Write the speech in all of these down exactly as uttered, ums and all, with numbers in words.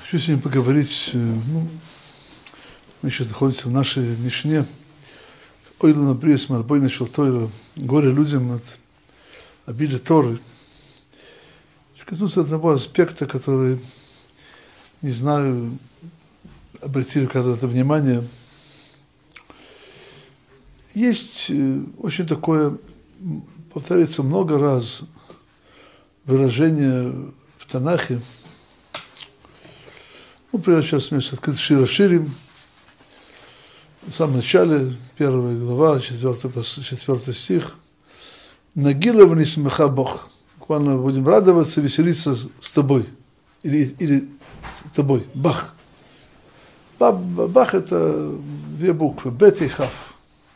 Хочу сегодня поговорить, ну, мы сейчас находимся в нашей Мишне. Ойлана Приес Марбой начал Тойра. Горе людям от обиды Торы. Хочу коснуться одного аспекта, который, не знаю, обратили когда-то внимание. Есть очень такое, повторяется много раз, выражение в Танахе. Ну, прямо сейчас вместе открыт Шира Ширим. В самом начале, первая глава, четвертый, четвертый стих. Нагилов не смеха Бог. Буквально будем радоваться, веселиться с тобой. Или, или с тобой. Бах. Бах — это две буквы. Бет и Хав.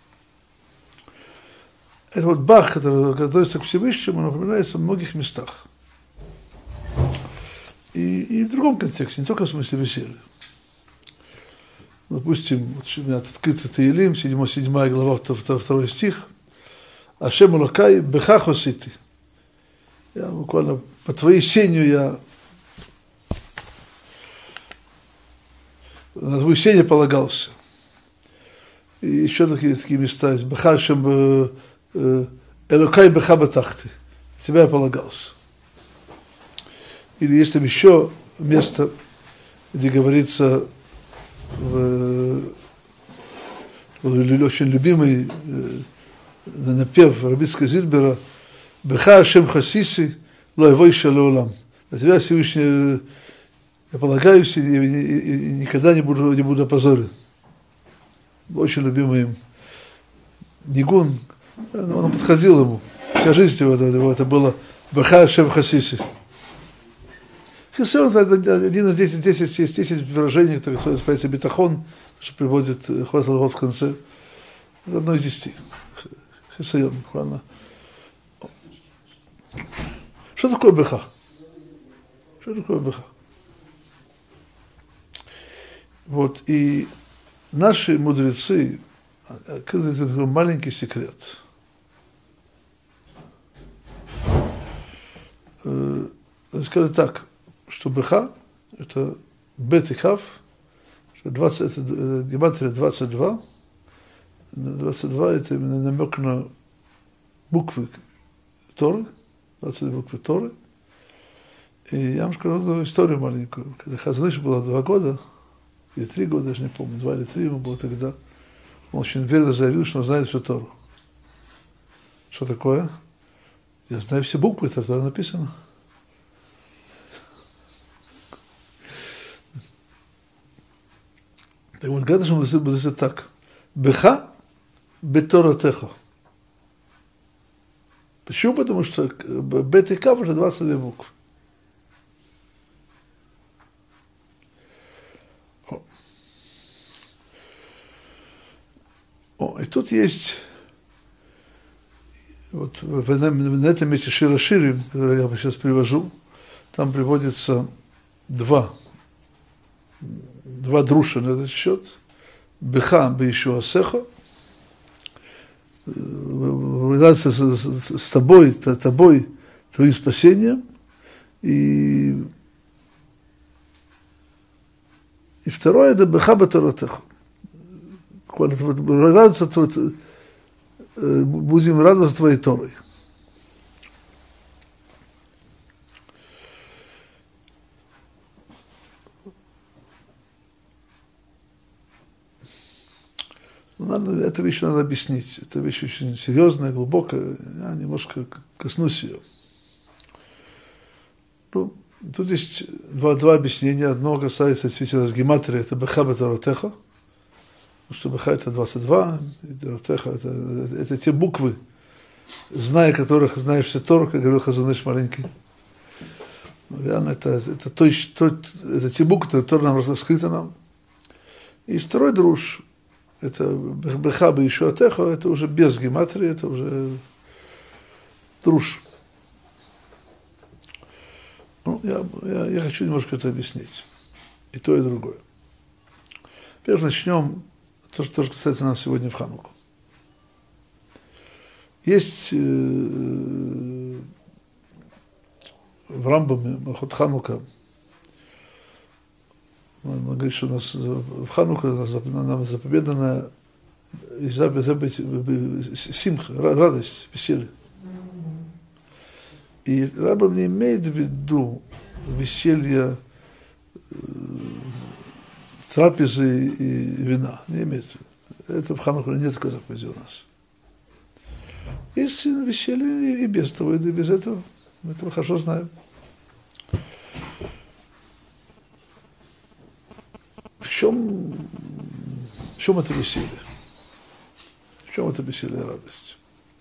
Это вот Бах, который относится к Всевышнему, напоминается в многих местах. И, и в другом контексте, не только в смысле веселья. Допустим, вот у меня открыто Таилим, седьмая глава, второй стих. Ашем Элокай бехах осити. Я буквально по твоей сенью я на твою сенью полагался. И еще такие, такие места есть. Беха Ашем Элокай беха батахти. На тебя я полагался. Или есть там еще место, где говорится в, в очень любимый э, напев Рабицкого Зильбера «Беха Ашем Хасиси, лоевой шалеолам». На тебя, Всевышний, я полагаюсь и, и, и, и никогда не буду, не буду опозорен. Очень любимый им нигун, он подходил ему. Вся жизнь его, его это было «Беха Ашем Хасиси». Хесер — это один из десяти, десять, десять выражений, которые называется битахон, что приводит хватал в конце. Это одно из десяти. Хесер, буквально. Что такое беха? Что такое беха? Вот, и наши мудрецы открыли такой маленький секрет. Сказали так, что беха – это бет и хав, двадцать, это гематрия двадцать два. двадцать два – это именно намек на буквы Торы, двадцать две буквы Торы. И я вам скажу одну историю маленькую. Когда Хазаныш было два года, или три года, даже не помню, два или три ему было тогда, он очень уверенно заявил, что он знает всю Тору. Что такое? Я знаю все буквы, это там написано. Так вот, когда же мы будем так? Беха беторатеха. Почему? Потому что бет и кав это двадцать две буквы. О. О, и тут есть вот в, на, на этом месте Шира Ширим, который я сейчас привожу, там приводится два Два друша на этот счет. Беха бейшу асеха. Радоваться с, с, с тобой, с тобой, твоим спасением. И, и второе, это беха беторатеха. Радоваться, будем радоваться твоей Торой. Надо, эту вещь надо объяснить. Это вещь очень серьезная, глубокая. Я немножко коснусь ее. Ну, тут есть два, два объяснения. Одно касается действительно с гематрии. Это беха беторатеха. Потому что беха это двадцать два, и торатеха это, это, это те буквы, зная которых знаешь все Тору, как говорил Хазаныш маленький. Реально это, это, то, то, это те буквы, которые нам раскрыты нам. И второй друж. Это беха бейшу атеха, это уже без гематрии, это уже друж. Ну, я, я, я хочу немножко это объяснить. И то, и другое. Первым начнем то, что касается нам сегодня в Хануку. Есть э, в Рамбаме, Малхот Ханука, Он говорит, что у нас в Хануку нам заповедано забыть симха, радость, веселье. И Рамбам не имеет в виду веселье, трапезы и вина. Не имеет в виду. Это в Хануку нет такой заповеди у нас. Есть веселье и без того, и без этого. Мы это хорошо знаем. В чем, в чем это веселье? В чем это веселье и радость?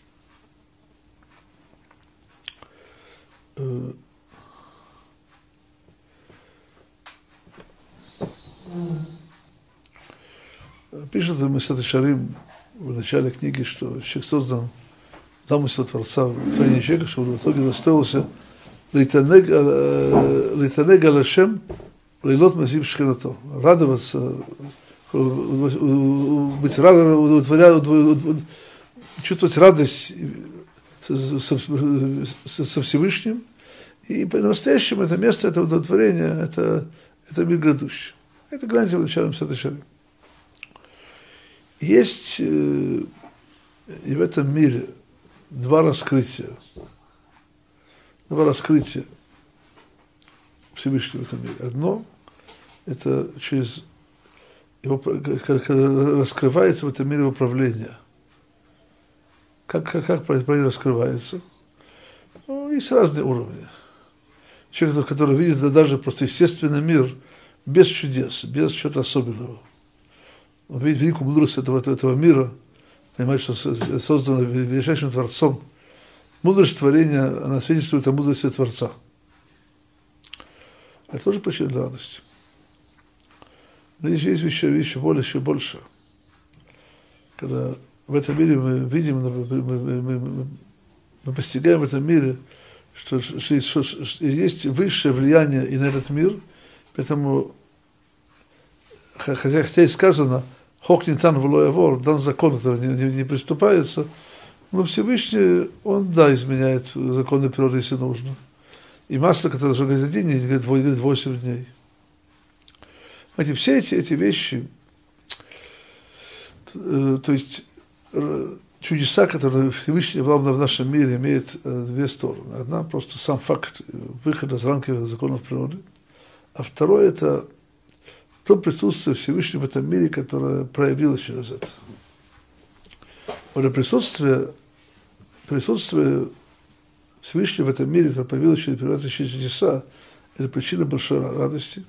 Пишет Месилат Йешарим в начале книги, что человек создан, замысел Творца в творении человека, что в итоге достоился лейтанег аль-Ашем лейлот мазим шхинато, радоваться, быть радостным, чувствовать радость со Всевышним, и по-настоящему это место, это удовлетворение, это, это мир грядущий. Это гляньте в начале Месилат Йешарим. Есть э, и в этом мире два раскрытия, два раскрытия Всевышнего в этом мире. Одно – это через его, когда раскрывается в этом мире управление. Как, как, как правильно раскрывается? Ну, есть разные уровни. Человек, который видит да, даже просто естественный мир без чудес, без чего-то особенного. Он видит великую мудрость этого, этого мира, понимает, что создано величайшим Творцом. Мудрость творения, она свидетельствует о мудрости Творца. Это тоже причина для радости. Но есть, есть еще, еще более, еще больше. Когда в этом мире мы видим, мы, мы, мы, мы постигаем в этом мире, что, что, есть, что есть высшее влияние и на этот мир, поэтому, хотя, хотя и сказано, Хок не тан вор, дан закон, который не, не, не приступается, но Всевышний, он, да, изменяет законы природы, если нужно. И масло, которое сжигает один день, говорит, говорит восемь дней. Знаете, все эти, эти вещи, э, то есть э, чудеса, которые Всевышний главное в нашем мире, имеют э, две стороны. Одна просто сам факт выхода из рамки законов природы, а второе это то присутствие Всевышнего в этом мире, которое проявилось через это. Вот присутствие, присутствие Всевышнего в этом мире, которое появилось через, через чудеса, это причина большой радости.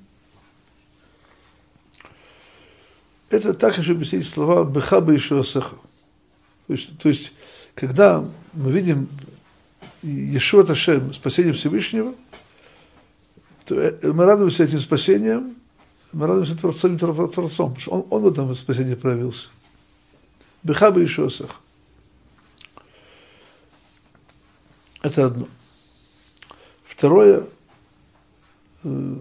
Это так, хочу объяснить слова «беха еще осеха». То есть, то есть, когда мы видим Йешуат Ашем, спасение Всевышнего, то мы радуемся этим спасением, мы радуемся Творцом, Творцом, потому что он, он в этом спасении проявился. Беха еще осеха. Это одно. Второе, э,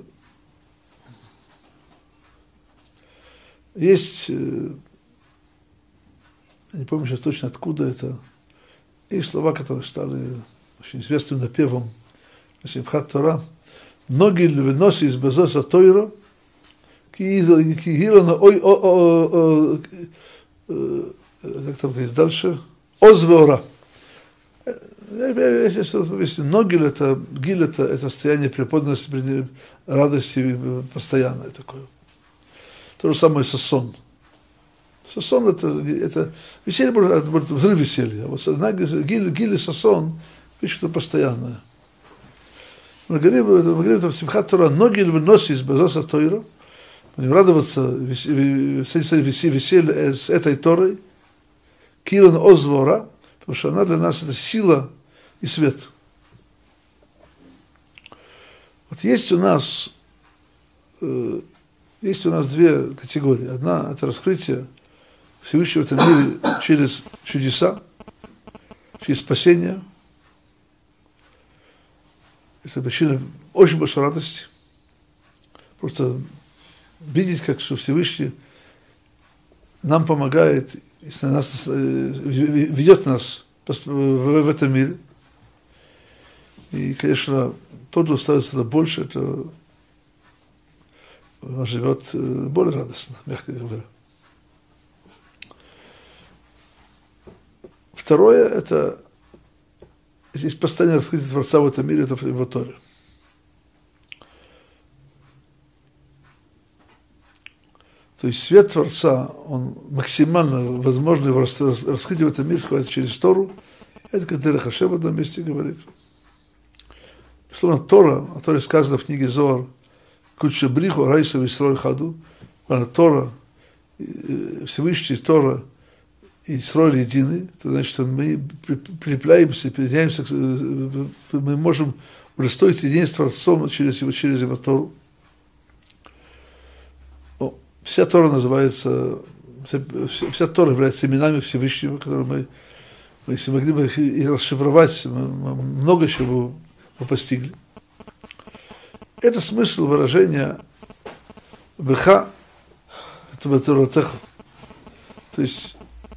есть, э, я не помню сейчас точно откуда это, есть слова, которые стали очень известным напевом Симхат Тора. Ноги львеноси из безоса Тойра, кигирана ой, о, как там говорится дальше, озвеора. Ноги это, гиль это, это состояние преподданности, радости постоянное такое. То же самое сосон. Сосон это, это веселье, это будет взрыв веселья. Вот гиль, гиль и сосон, вещь это постоянное. Мы говорим, мы говорим в Симхат Тора, ноги выносит из безоса Тойра, радоваться веселье с этой Торой, килан озвора, потому что она для нас это сила и свет. Вот есть у нас, э, есть у нас две категории. Одна – это раскрытие Всевышнего в этом мире через чудеса, через спасение. Это причина очень большой радости. Просто видеть, как что Всевышний нам помогает, нас, ведет нас в этом мире. И, конечно, тот, кто ставится это больше, это он живет более радостно, мягко говоря. Второе, это здесь постоянное раскрытие Творца в этом мире, это его Торе. То есть свет Творца, он максимально возможно его раскрыть в этом мире, сходит через Тору. Это как Дерех Хашем в одном месте говорит. Словно Тора, о Торе сказано в книге Зоар, Куча Бриху, Райса, Висрой, Хаду. Тора, Всевышний Тора и Исрой едины. Это значит, что мы прилепляемся, присоединяемся, мы можем удостоить единение с Творцом через его, через его Тору. Вся Тора называется, вся, вся Тора является именами Всевышнего, которые мы, мы если могли бы их, их расшифровать, мы, мы много чего мы постигли. Это смысл выражения «беха», это «торотеха». То есть,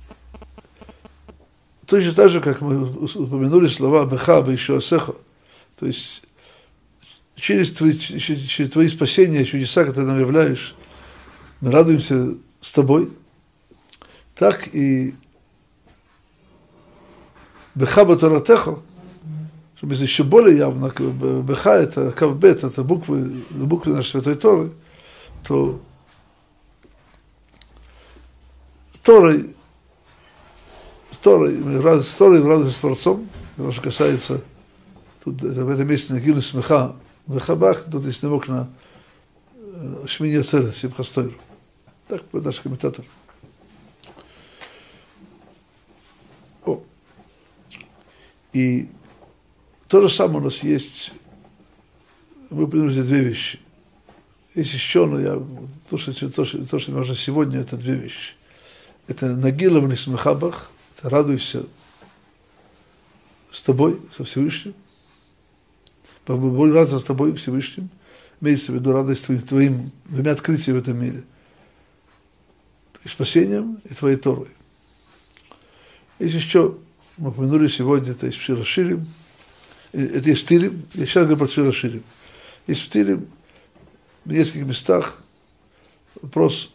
точно так же, как мы упомянули слова «беха», «бейшуасеха», то есть, через твои, через твои спасения, чудеса, которые ты нам являешь, мы радуемся с тобой, так и «беха б'торотеха», чтобы еще более явно, «беха» — это «кавбет», это буквы, буквы нашей Святой Торы, то с Торой, с Торой, мы радуемся с Торой, мы радуемся с Творцом, то, что касается, тут, это, в этом месте «нагилу смеха», «беха бах», тут есть намек на «шмини ацерет», «симхастойр». Так, наш комментатор. О. И то же самое у нас есть, мы упомянули две вещи. Есть еще, но я, то, что, то, что, то, что можно сегодня, это две вещи. Это нагила в нисмехабах, это радуйся с тобой, со Всевышним. Будь радоваться с тобой, Всевышним. Имеется в виду радость твоим, твоим двумя открытиями в этом мире. И спасением, и твоей Торой. Есть еще, мы упомянули сегодня, это есть в Шир ха-Ширим, это есть в Тилим, я сейчас говорю про Шир ха-Ширим. Есть в Тилим, в нескольких местах, вопрос,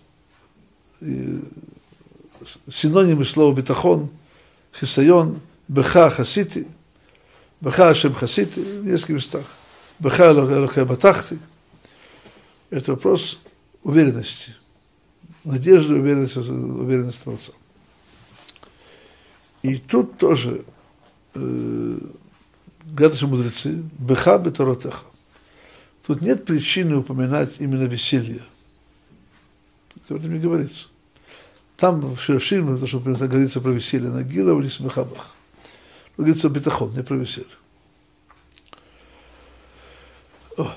синонимы слова битахон, хисайон, беха хасити, беха ашем хасити, в нескольких местах, беха элокей батахти. Это вопрос уверенности. Надежда, уверенность, уверенность Творца. И тут тоже э, говорят наши мудрецы, беха б'торотеха. Тут нет причины упоминать именно веселье. Это не говорится. Там в Шир ха-Ширим, то, что говорится про веселье, нагила в нисмехабах. Говорится о битахон, не про веселье. О.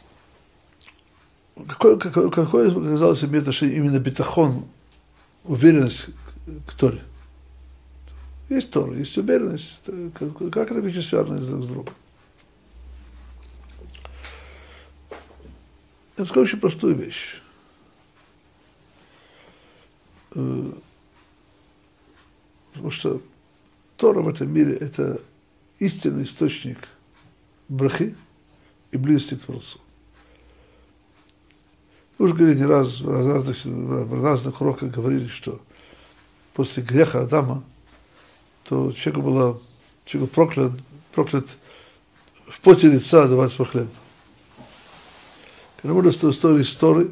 Какое, какое, какое оказалось имеет отношение именно битахон, уверенность к Торе? Есть Тора, есть уверенность, как, как это вещи связаны друг с другом. Я скажу очень простую вещь. Потому что Тора в этом мире – это истинный источник брахи и близости к Творцу. Мы уже говорили не раз, в разных, в разных уроках говорили, что после греха Адама, то человек был, человек был проклят, проклят в поте лица давать свой хлеб. Когда мы достали истории,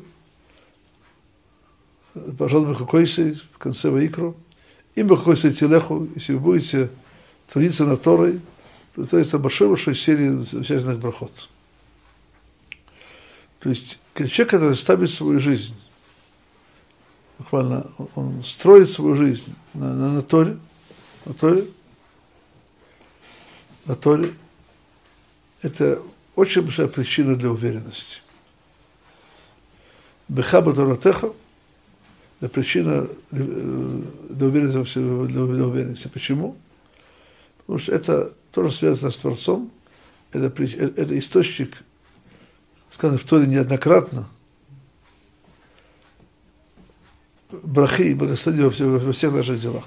пожалуй, Бехукойсей в конце Ваикро, им Бехукойсей Телеху, если вы будете трудиться над Торой, то это большой-большой серии связанных брахот. То есть человек, который ставит свою жизнь, буквально он, он строит свою жизнь на, на, на Торе, на Торе, на Торе, это очень большая причина для уверенности. Беха б'торотеха – это причина для уверенности, для уверенности. Почему? Потому что это тоже связано с Творцом, это, это источник, сказано в Торе неоднократно, брахи и благословения во, во всех наших делах.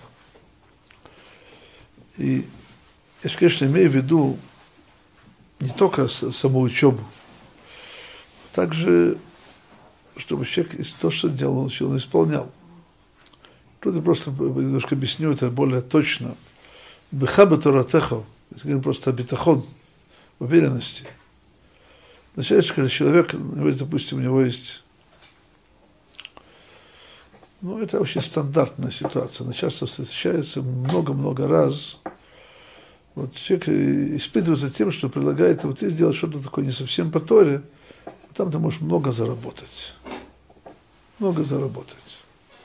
И я, конечно, имею в виду не только саму учебу, а также чтобы человек то, что делал, он, он исполнял. Тут я просто немножко объясню это более точно. Бехаба торатеха, если просто битахон, уверенности. Означает, что когда человек, допустим, у него есть, ну, это очень стандартная ситуация, она часто встречается много-много раз. Вот человек испытывается тем, что предлагает, вот ты сделать что-то такое не совсем по Торе, там ты можешь много заработать. Много заработать.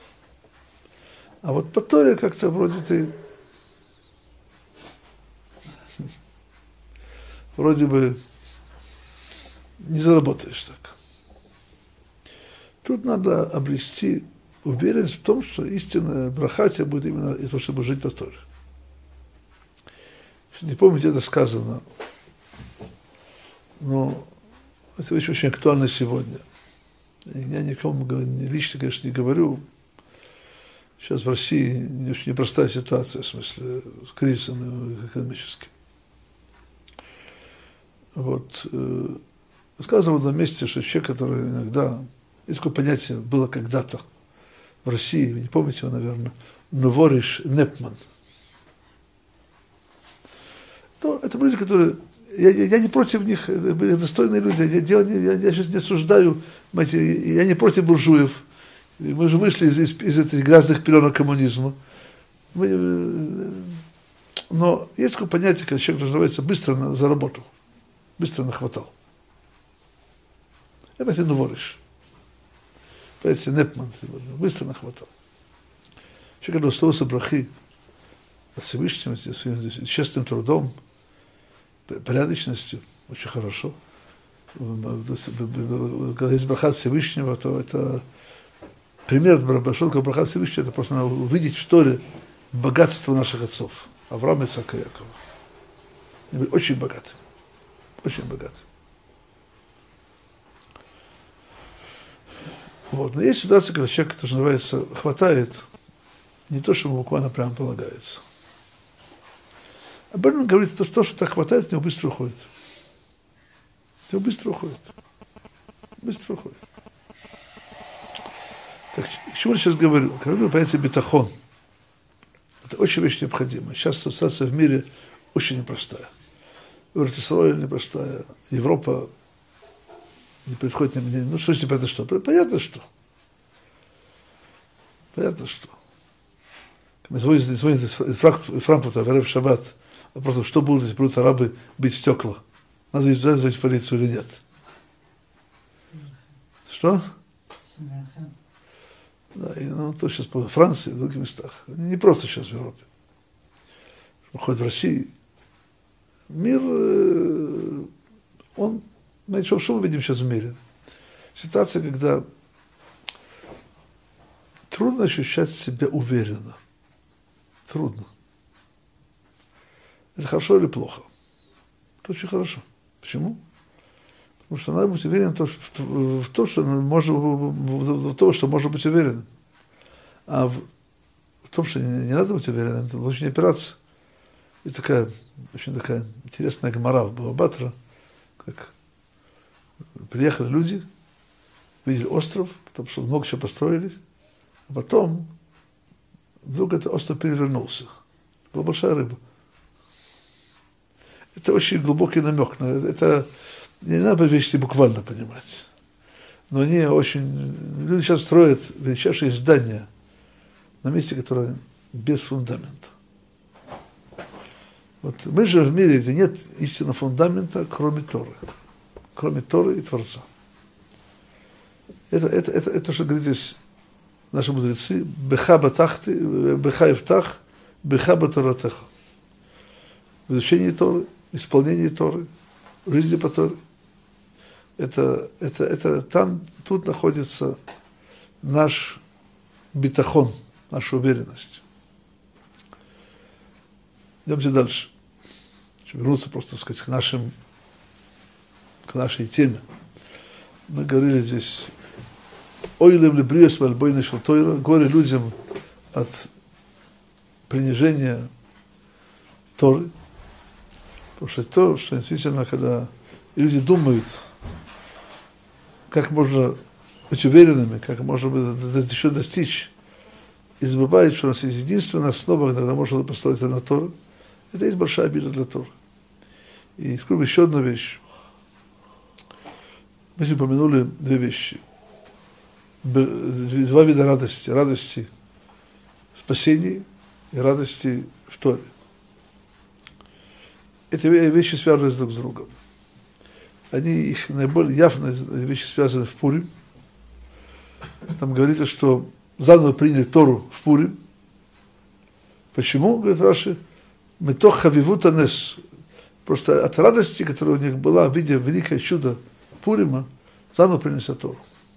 А вот по Торе как-то вроде ты вроде бы не заработаешь так. Тут надо обрести уверенность в том, что истинная браха тебя будет именно из того, чтобы жить по Торе. Не помните, это сказано, но это вещь очень актуальна сегодня. Я никому лично, конечно, не говорю. Сейчас в России очень непростая ситуация, в смысле, с кризисом экономическим. Вот. Сказано в одном месте, что человек, который иногда... Есть такое понятие, было когда-то в России, вы не помните его, наверное, Новориш Непман. Ну, это люди, которые... Я, я, я не против них, это были достойные люди, я, я, я сейчас не осуждаю, знаете, я не против буржуев. Мы же вышли из, из, из этих грязных пеленок коммунизма. Мы, но есть такое понятие, когда человек называется быстро на, заработал, быстро нахватал. Это ты новориш. Понимаете, Непман, быстро нахватал. Человек, когда устроился брахи от Всевышнего, своим честным трудом, порядочностью, очень хорошо. Когда есть браха Всевышнего, то это пример большого браха Всевышнего, это просто надо увидеть в Торе богатство наших отцов. Авраама, Ицхака, Якова. Они были очень богаты. Очень богаты. Вот. Но есть ситуация, когда человек, который называется, хватает не то, что ему буквально прямо полагается. А Бернман говорит, что то, что так хватает, от него быстро уходит. От него быстро уходит. Быстро уходит. Так, к чему я сейчас говорю? Когда я говорю, понятие битахон. Это очень вещь необходимая. Сейчас ситуация в мире очень непростая. Израиль непростая. Европа не приходит на меня. Ну, что ж непонятно что? Понятно что. Понятно что. Когда звонит из Франкфурта, в Эрев Шаббат, вопрос, что будут, если будут арабы бить стекла? Надо звонить в полицию или нет? Что? Да, и, ну, то сейчас по Франции, в других местах. Не просто сейчас в Европе. Хоть в России. Мир, он, знаете, что, что мы видим сейчас в мире? Ситуация, когда трудно ощущать себя уверенно. Трудно. Это хорошо или плохо? Это очень хорошо. Почему? Потому что надо быть уверенным в том, что, в том, что, можно, в том, что можно быть уверенным. А в, в том, что не, не надо быть уверенным, это лучше не опираться. Есть такая, очень такая интересная гемара в Бава Батра, как приехали люди, видели остров, потому что много чего построились, а потом вдруг этот остров перевернулся. Была большая рыба. Это очень глубокий намек. Это не надо вещи буквально понимать. Но они очень... Люди сейчас строят величайшие здания на месте, которое без фундамента. Вот мы же в мире, где нет истинного фундамента, кроме Торы. Кроме Торы и Творца. Это, это, это, это что говорит здесь наши мудрецы. Беха батахты, беха ифтах, беха баторатеха. В изучении Торы, исполнении Торы, жизни по Торе. Это, это, это там, тут находится наш битахон, наша уверенность. Идемте дальше. Вернуться просто, так сказать, к нашим, к нашей теме. Мы говорили здесь «Ойлем либриос вальбойна шелтойра», горе людям от принижения Торы. Потому что то, что действительно, когда люди думают, как можно быть уверенными, как можно быть еще достичь, и забывает, что у нас есть единственная основа, когда можно поставить на Тору. Это есть большая обида для Торы. И скажу еще одну вещь. Мы сегодня упомянули две вещи. Два вида радости. Радости спасения и радости в Торе. Эти вещи связаны друг с другом. Они, их наиболее явные вещи связаны в Пурим. Там говорится, что заново приняли Тору в Пурим. Почему, говорит Раши? Метох хавивута нес. Просто от радости, которая у них была, видя великое чудо Пурима, заново принесли Тору.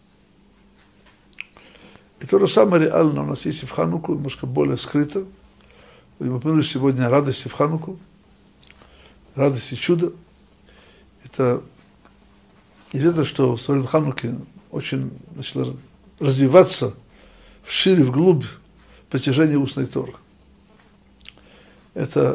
И то же самое реально у нас есть и в Хануку, немножко более скрыто. Мы упомянули сегодня о радости в Хануку, радости чуда. Это известно, что в современном Хануке очень начало развиваться вшире, вглубь постижение устной Торы. Это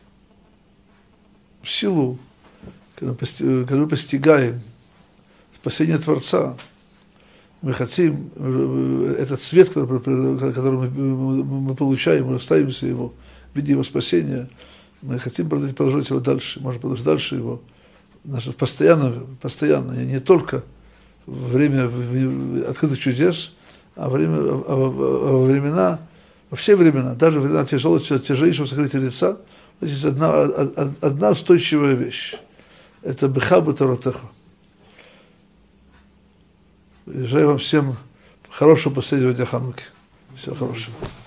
в силу, когда мы постигаем спасение Творца, мы хотим, этот свет, который, который мы, мы получаем, мы ставимся его в виде его спасения, мы хотим продолжать его дальше, можем продолжать дальше его, постоянно, постоянно, не только во время открытых чудес, а во время, а во времена, во все времена, даже во времена тяжелого, тяжелейшего сокрытия лица, есть одна, одна устойчивая вещь. Это бехаба Торотеха. Желаю вам всем хорошего последнего дня Хануки. Всего хорошего.